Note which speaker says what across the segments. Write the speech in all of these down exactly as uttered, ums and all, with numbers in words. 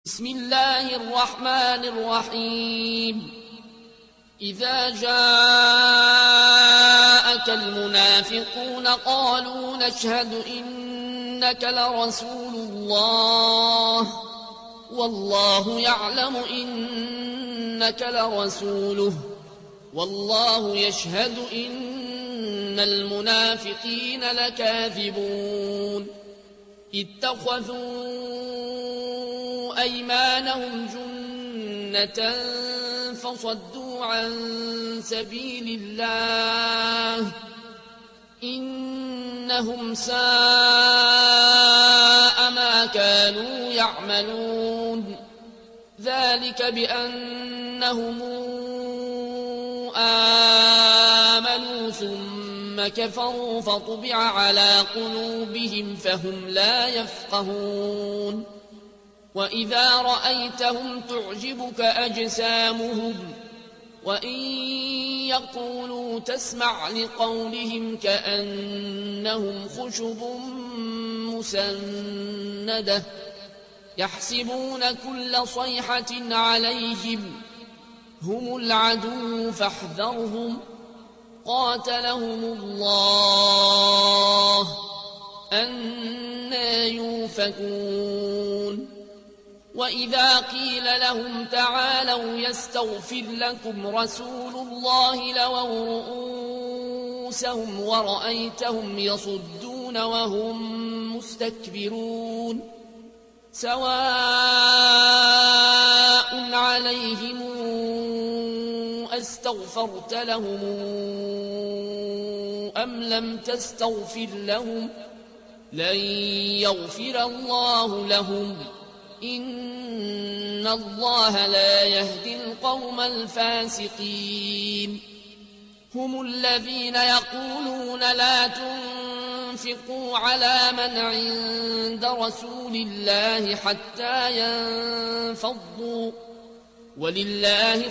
Speaker 1: بسم الله الرحمن الرحيم إذا جاءك المنافقون قالوا نشهد إنك لرسول الله والله يعلم إنك لرسوله والله يشهد إن المنافقين لكاذبون اتخذوا أيمانهم جنة فصدوا عن سبيل الله إنهم ساء ما كانوا يعملون ذلك بأنهم آمنوا ثم كفروا فطبع على قلوبهم فهم لا يفقهون وإذا رأيتهم تعجبك أجسامهم وإن يقولوا تسمع لقولهم كأنهم خشب مسندة يحسبون كل صيحة عليهم هم العدو فاحذرهم قاتلهم الله أنى يؤفكون وإذا قيل لهم تعالوا يستغفر لكم رسول الله لووا رؤوسهم ورأيتهم يصدون وهم مستكبرون سواء عليهم أستغفرت لهم أم لم تستغفر لهم لن يغفر الله لهم إن الله لا يهدي القوم الفاسقين هم الذين يقولون لا تنفقوا على من عند رسول الله حتى ينفضوا ولله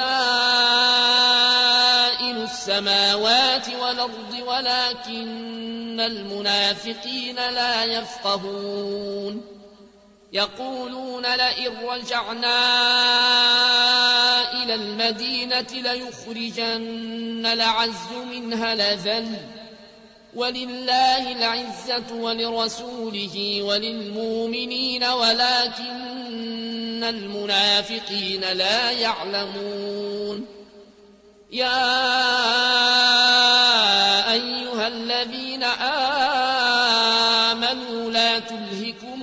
Speaker 1: خزائن السماوات والأرض ولكن المنافقين لا يفقهون يقولون لئن رجعنا إلى المدينة ليخرجن الأعز منها الأذل ولله العزة ولرسوله وللمؤمنين ولكن المنافقين لا يعلمون يا أيها الذين آمنوا لا تلهكم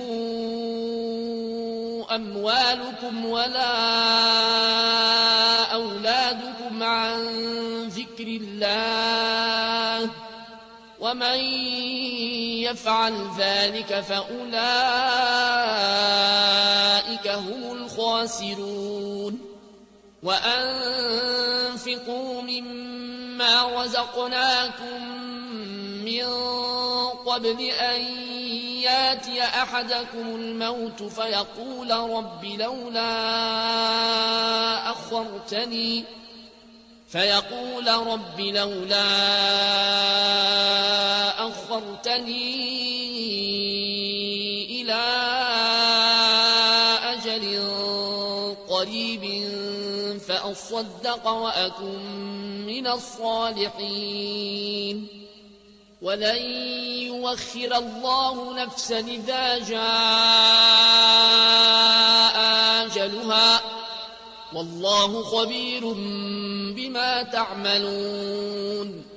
Speaker 1: أموالكم ولا أولادكم عن ذكر الله ومن يفعل ذلك فأولئك هم الخاسرون وأنفقوا مما رزقناكم من قبل أن ياتي أحدكم الموت فيقول رب لولا أخرتني فيقول رب لولا أخرتني إلى أجل قريب فأصدق وأكن من الصالحين ولن يؤخر الله نفسا إذا جاء أجلها والله خبير بما تعملون